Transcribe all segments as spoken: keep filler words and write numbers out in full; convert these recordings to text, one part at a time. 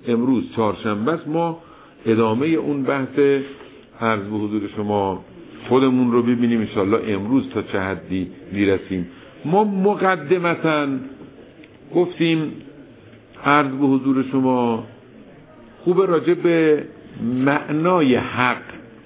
امروز چهارشنبه است، ما ادامه اون بحث عرض به حضور شما خودمون رو ببینیم انشالله امروز تا چه حدی میرسیم. ما مقدمتاً گفتیم عرض به حضور شما خوب راجع به معنای حق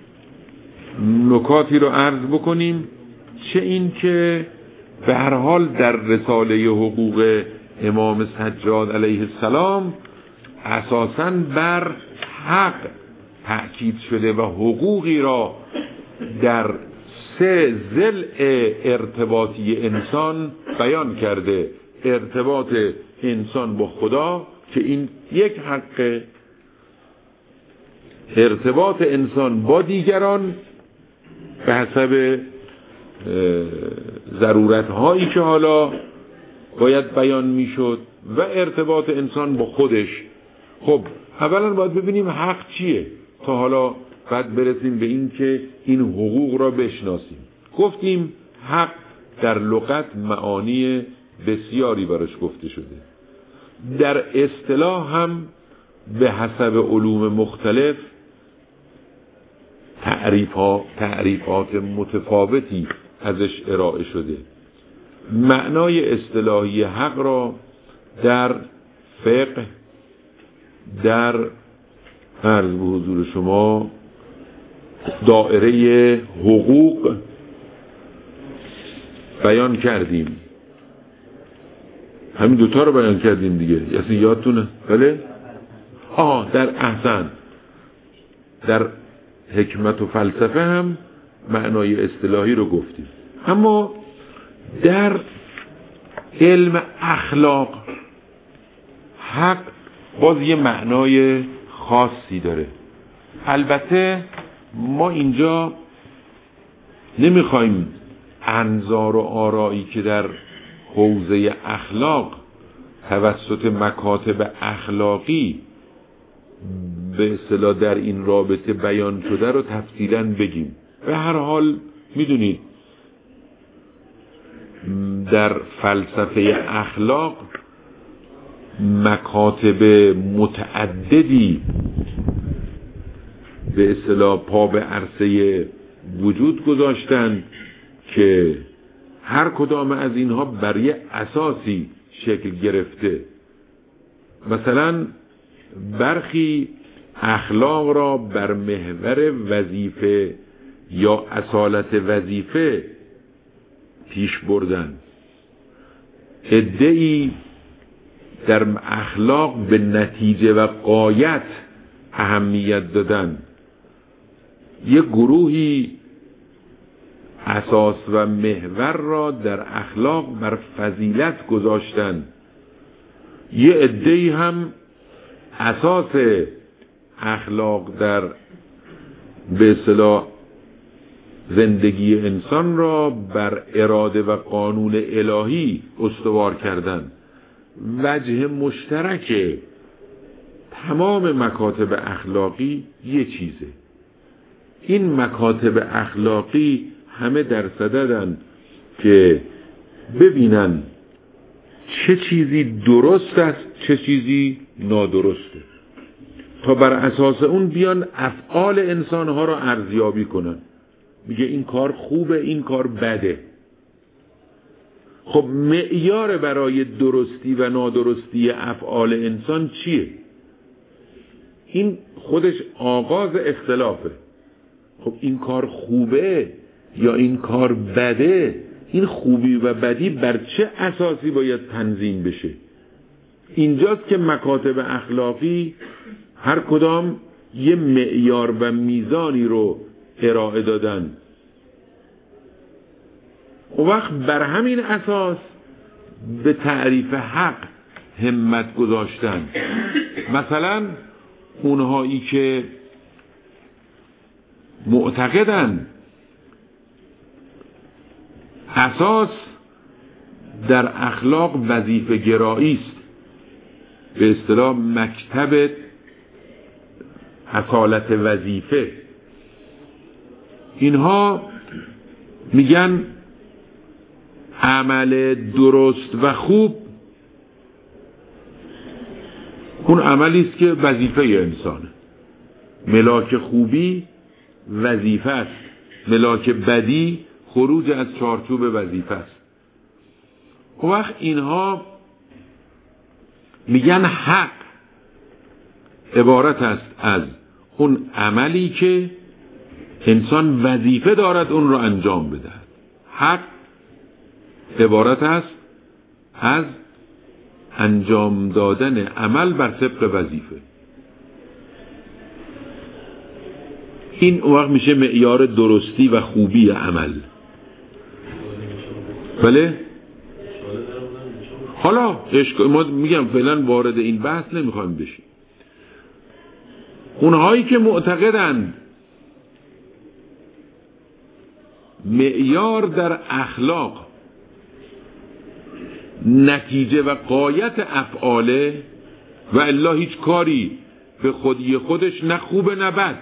نکاتی رو عرض بکنیم، چه این که به هر حال در رساله حقوق امام سجاد علیه السلام اساساً بر حق تأکید شده و حقوقی را در سه ضلع ارتباطی انسان بیان کرده. ارتباط انسان با خدا که این یک حق، ارتباط انسان با دیگران به حسب ضرورت هایی که حالا باید بیان میشد و ارتباط انسان با خودش. خب اولا باید ببینیم حق چیه تا حالا بعد برسیم به این که این حقوق را بشناسیم. گفتیم حق در لغت معانی بسیاری براش گفته شده، در اصطلاح هم به حسب علوم مختلف تعریفات تعریفات متفاوتی ازش ارائه شده. معنای اصطلاحی حق را در فقه، در عرض به حضور شما دائره حقوق بیان کردیم. همین دوتا رو بیان کردیم دیگه، یعنی یادتونه؟ بله؟ آه در احسن در حکمت و فلسفه هم معنای اصطلاحی رو گفتیم. اما در علم اخلاق حق باز یه معنای خاصی داره. البته ما اینجا نمیخوایم انظار و آرایی که در حوزه اخلاق توسط مکاتب اخلاقی به اصطلاح در این رابطه بیان شده رو تفصیلاً بگیم. به هر حال میدونید در فلسفه اخلاق مکاتب متعددی به اصطلاح پا به عرصه وجود گذاشتند که هر کدام از اینها بر یه اساسی شکل گرفته. مثلا برخی اخلاق را بر محور وظیفه یا اصالت وظیفه پیش بردن. عده‌ای در اخلاق به نتیجه و غایت اهمیت دادن. یک گروهی اساس و محور را در اخلاق بر فضیلت گذاشتن. یه عده‌ای هم اساس اخلاق در به اصطلاح زندگی انسان را بر اراده و قانون الهی استوار کردن. وجه مشترک تمام مکاتب اخلاقی یه چیزه. این مکاتب اخلاقی همه در صددن که ببینن چه چیزی درست است، چه چیزی نادرسته، تا بر اساس اون بیان افعال انسانها را ارزیابی کنن. میگه این کار خوبه، این کار بده. خب معیار برای درستی و نادرستی افعال انسان چیه؟ این خودش آغاز اختلافه. خب این کار خوبه یا این کار بده، این خوبی و بدی بر چه اساسی باید تنظیم بشه؟ اینجاست که مکاتب اخلاقی هر کدام یه معیار و میزانی رو ارائه دادن. و وقت بر همین اساس به تعریف حق همت گذاشتن. مثلا اونهایی که معتقدن اساس در اخلاق وظیفه گرایی است، به اصطلاح مکتب اصالت وظیفه، اینها میگن عمل درست و خوب اون عملی است که وظیفه انسانه. ملاک خوبی وظیفه است، ملاک بدی خروج از چارچوب وظیفه است. اون وقت اینها میگن حق عبارت است از اون عملی که انسان وظیفه دارد اون رو انجام بدهد. حق عبارت است از انجام دادن عمل بر طبق وظیفه. این اون وقت میشه معیار درستی و خوبی عمل. بله؟ حالا ما میگم فعلا وارد این بحث نمیخوایم بشیم. اونهایی که معتقدند معیار در اخلاق نتیجه و غایت افعاله و الا هیچ کاری به خودی خودش نه خوبه نه بد.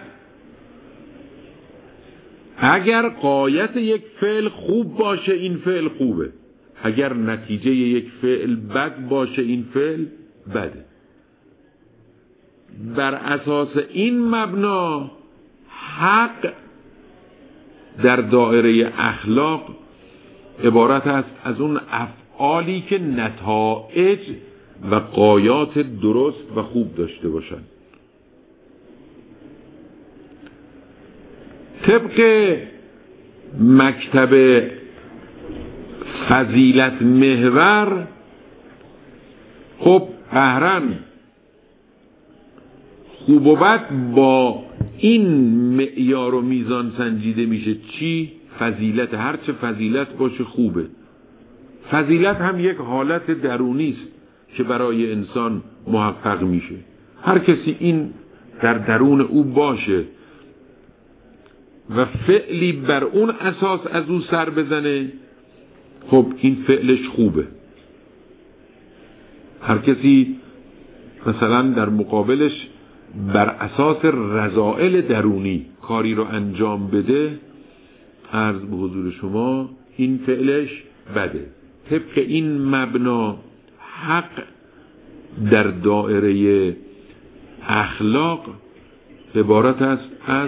اگر غایت یک فعل خوب باشه این فعل خوبه، اگر نتیجه یک فعل بد باشه این فعل بده. بر اساس این مبنا حق در دایره اخلاق عبارت است از اون افعالی که نتایج و غایات درست و خوب داشته باشند. طبق مکتب فضیلت محور خب قهرن خوب و بد با این معیار و میزان سنجیده میشه. چی؟ فضیلت. هرچه فضیلت باشه خوبه. فضیلت هم یک حالت درونی است که برای انسان محقق میشه. هر کسی این در درون او باشه و فعلی بر اون اساس از او سر بزنه خب این فعلش خوبه. هر کسی مثلا در مقابلش بر اساس رذائل درونی کاری رو انجام بده، عرض به حضور شما این فعلش بده. طبق این مبنا حق در دائره اخلاق عبارت است از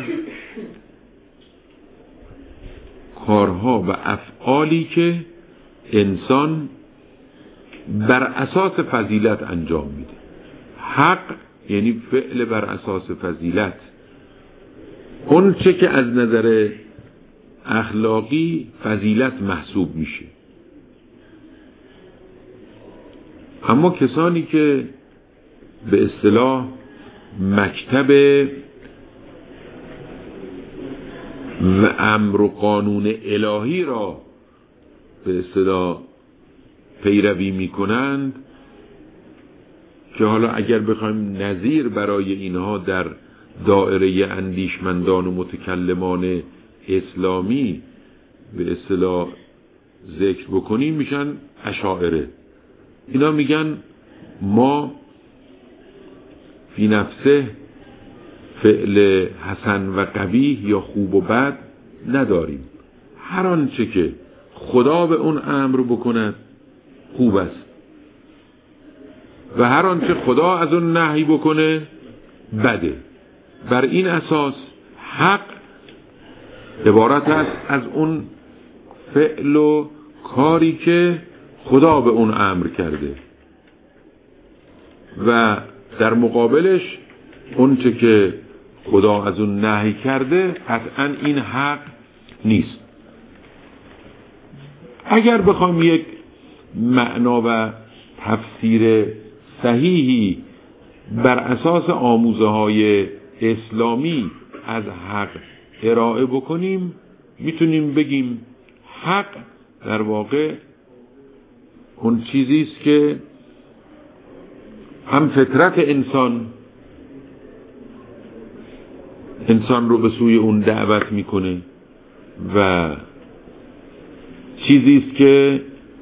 کارها و افعالی که انسان بر اساس فضیلت انجام میده. حق یعنی فعل بر اساس فضیلت، اون چه که از نظر اخلاقی فضیلت محسوب میشه. اما کسانی که به اصطلاح مکتب و امر و قانون الهی را به اصطلاح پیروی میکنند، که حالا اگر بخوایم نظیر برای اینها در دائره اندیشمندان و متکلمان اسلامی به اصطلاح ذکر بکنیم میشن اشاعره. اینا میگن ما فی نفسه فعل حسن و قبیح یا خوب و بد نداریم. هر آنچه که خدا به اون امر بکند خوب است و هر آنچه خدا از اون نهی بکنه بده. بر این اساس حق عبارت است از اون فعل و کاری که خدا به اون امر کرده و در مقابلش اون چه که خدا از اون نهی کرده قطعا این حق نیست. اگر بخوام یک معنا و تفسیر صحیحی بر اساس آموزه های اسلامی از حق ارائه بکنیم، میتونیم بگیم حق در واقع اون چیزی است که هم فطرت انسان انسان رو به سوی اون دعوت میکنه و چیزی است که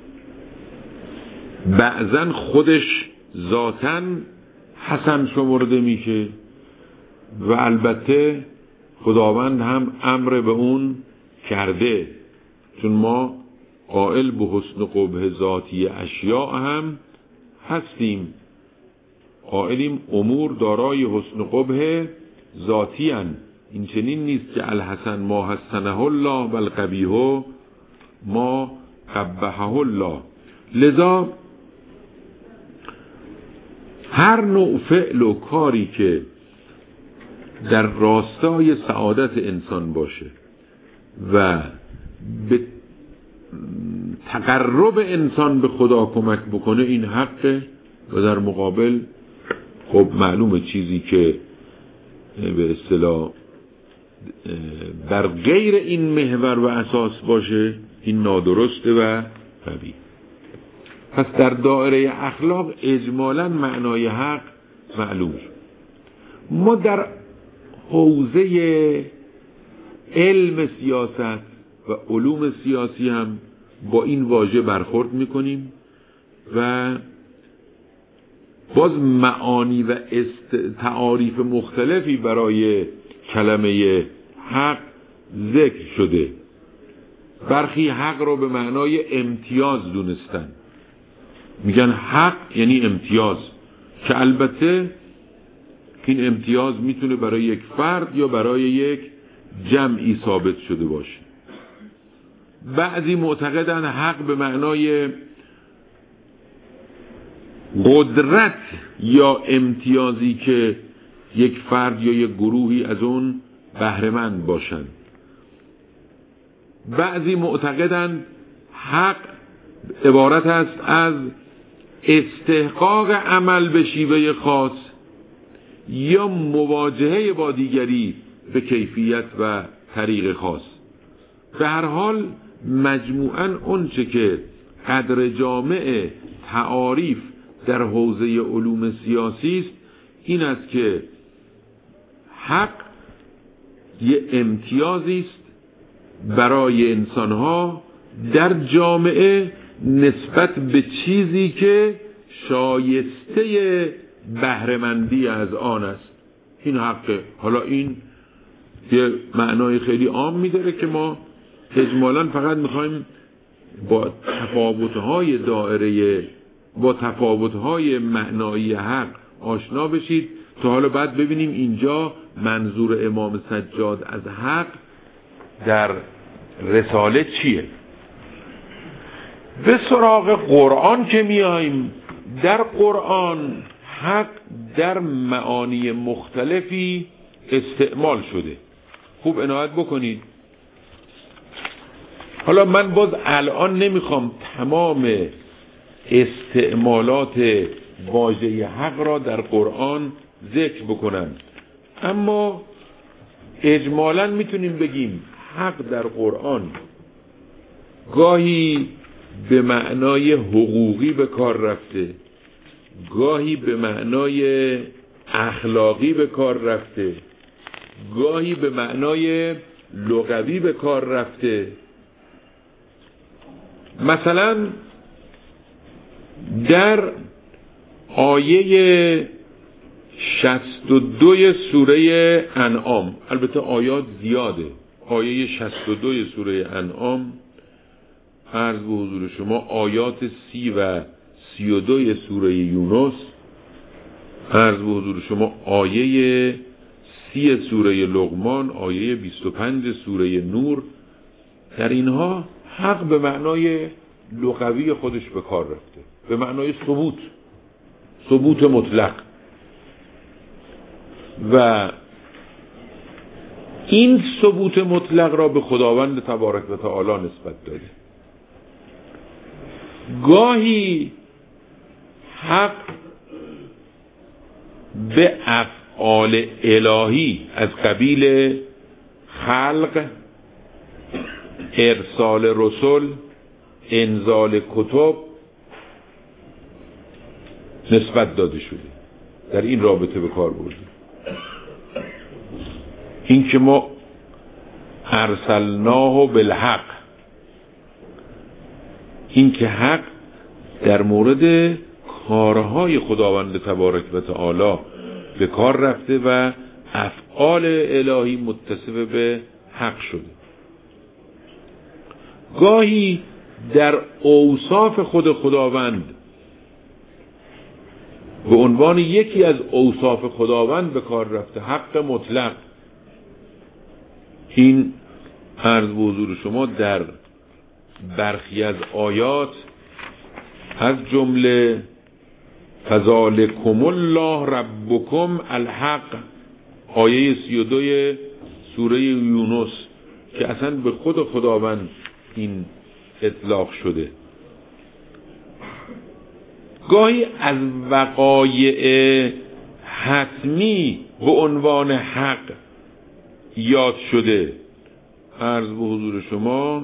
بعضن خودش ذاتاً حسن شمرده میشه و البته خداوند هم امر به اون کرده، چون ما قائل به حسن قبح ذاتی اشیاء هم هستیم قائلیم امور دارای حسن قبح ذاتی ان، این چنین نیست که الحسن ما حسنه الله و القبیح ما قبحه الله. لذا هر نوع فعل و کاری که در راستای سعادت انسان باشه و به تقرب انسان به خدا کمک بکنه این حقه، و در مقابل خب معلومه چیزی که به اصطلاح در غیر این محور و اساس باشه این نادرسته و قبیح. پس در دایره اخلاق اجمالاً معنای حق معلوم. ما در حوزه علم سیاست و علوم سیاسی هم با این واژه برخورد میکنیم و باز معانی و تعاریف مختلفی برای کلمه حق ذکر شده. برخی حق رو به معنای امتیاز دونستن، میگن حق یعنی امتیاز، که البته این امتیاز میتونه برای یک فرد یا برای یک جمعی ثابت شده باشه. بعضی معتقدن حق به معنای قدرت یا امتیازی که یک فرد یا یک گروهی از اون بهره‌مند باشن. بعضی معتقدن حق عبارت است از استحقاق عمل به شیوه خاص یا مواجهه با دیگری به کیفیت و طریق خاص. به هر حال مجموعاً اون چه که قدر جامع تعاریف در حوزه علوم سیاسی است این است که حق یه امتیازی است برای انسانها در جامعه نسبت به چیزی که شایسته بهره‌مندی از آن است. این حقه. حالا این یه معنای خیلی عام می‌داره که ما اجمالاً فقط می‌خوایم با تفاوت‌های دایره با تفاوت‌های معنایی حق آشنا بشید تا حالا بعد ببینیم اینجا منظور امام سجاد از حق در رساله چیه. به سراغ قرآن که میاییم، در قرآن حق در معانی مختلفی استعمال شده. خوب عنایت بکنید. حالا من باز الان نمیخوام تمام استعمالات واژه حق را در قرآن ذکر بکنم، اما اجمالاً میتونیم بگیم حق در قرآن گاهی به معنای حقوقی به کار رفته، گاهی به معنای اخلاقی به کار رفته، گاهی به معنای لغوی به کار رفته. مثلا در آیه شصت و دو سوره انعام، البته آیات زیاده، آیه شصت و دو سوره انعام، عرض به حضور شما آیات سی و سی و دو سوره یونس، عرض به حضور شما آیه سی سوره لقمان، آیه بیست و پنج سوره نور، در اینها حق به معنای لغوی خودش به کار رفته، به معنای ثبوت، ثبوت مطلق. و این ثبوت مطلق را به خداوند تبارک و تعالی نسبت داده. گاهی حق به افعال الهی از قبیل خلق، ارسال رسل، انزال کتب نسبت داده شده، در این رابطه به کار برده. این که ما ارسلناه بالحق، این که حق در مورد کارهای خداوند تبارک و تعالی به کار رفته و افعال الهی متصف به حق شده. گاهی در اوصاف خود خداوند به عنوان یکی از اوصاف خداوند به کار رفته، حق مطلق. این عرض به حضور شما در برخی از آیات از جمله فذلکم الله ربکم الحق، آیه سی و دو سوره یونس، که اصلا به خود خداوند این اطلاق شده. گاهی از وقایع حتمی به عنوان حق یاد شده. عرض به حضور شما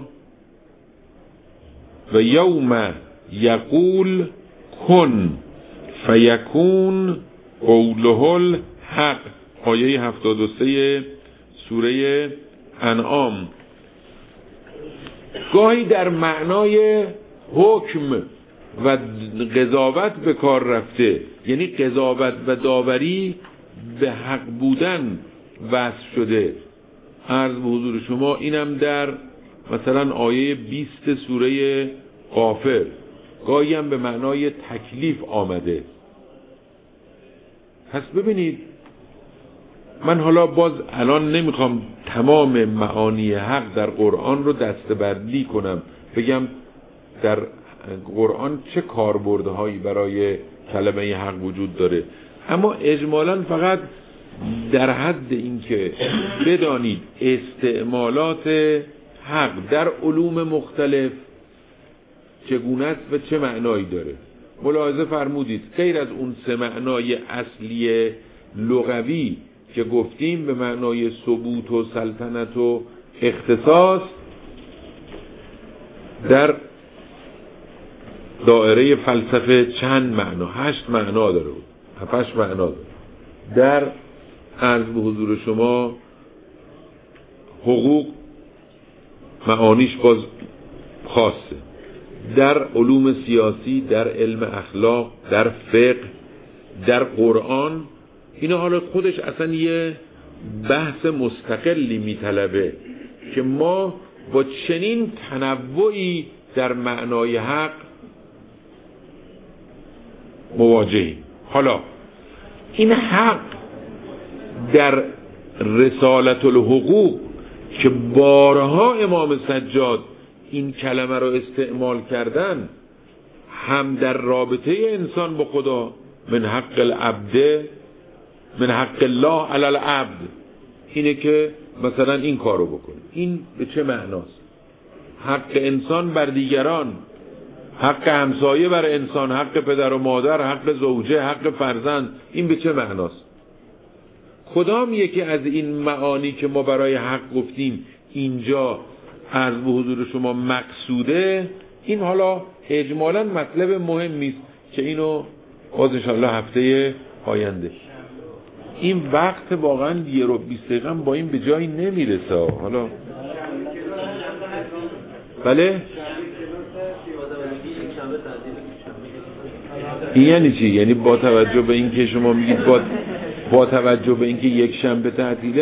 و یوم یقول کن فیکون قوله الحق، آیه هفتاد و سه سوره انعام. گاهی در معنای حکم و قضاوت به کار رفته، یعنی قضاوت و داوری به حق بودن وصف شده. عرض به حضور شما اینم در مثلا آیه بیست سوره غافر. گاهی هم به معنای تکلیف آمده. پس ببینید، من حالا باز الان نمیخوام تمام معانی حق در قرآن رو دسته‌بندی کنم، بگم در قرآن چه کاربردهایی برای کلمه حق وجود داره، اما اجمالاً فقط در حد این که بدانید استعمالات حق در علوم مختلف چگونه است و چه معنایی داره. ملاحظه فرمودید غیر از اون سه معنای اصلی لغوی که گفتیم به معنای ثبوت و سلطنت و اختصاص، در دایره فلسفه چند معنا، هشت معنا داره، هفتش معنا داره. در عرض به حضور شما حقوق معانیش باز خاصه، در علوم سیاسی، در علم اخلاق، در فقه، در قرآن، اینا حالا خودش اصلا یه بحث مستقلی میطلبه که ما با چنین تنوعی در معنای حق مواجهیم. حالا این حق در رسالت الحقوق که بارها امام سجاد این کلمه رو استعمال کردن، هم در رابطه انسان با خدا، من حق العبد من حق الله علی العبد، اینه که مثلا این کارو بکنه. این به چه معناست؟ حق انسان بر دیگران، حق همسایه بر انسان، حق پدر و مادر، حق زوجه، حق فرزند، این به چه معناست؟ کدام یکی از این معانی که ما برای حق گفتیم اینجا عرض به حضور شما مقصوده؟ این حالا اجمالاً مطلب مهمی است که اینو باز انشاءالله هفته آینده. این وقت واقعا یه رو بیست دقیقه با این به جایی نمیرسه. حالا بله این یعنی چی؟ یعنی با توجه به این که شما میگید با با توجه به این که یک شنبه تعطیله